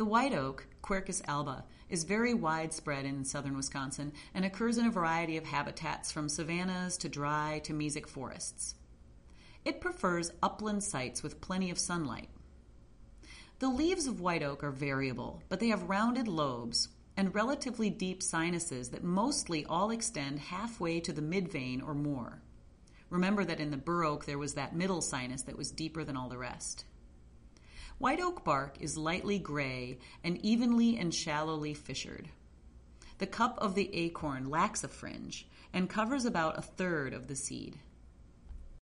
The white oak, Quercus alba, is very widespread in southern Wisconsin and occurs in a variety of habitats from savannas to dry to mesic forests. It prefers upland sites with plenty of sunlight. The leaves of white oak are variable, but they have rounded lobes and relatively deep sinuses that mostly all extend halfway to the midvein or more. Remember that in the bur oak there was that middle sinus that was deeper than all the rest. White oak bark is lightly gray and evenly and shallowly fissured. The cup of the acorn lacks a fringe and covers about a third of the seed.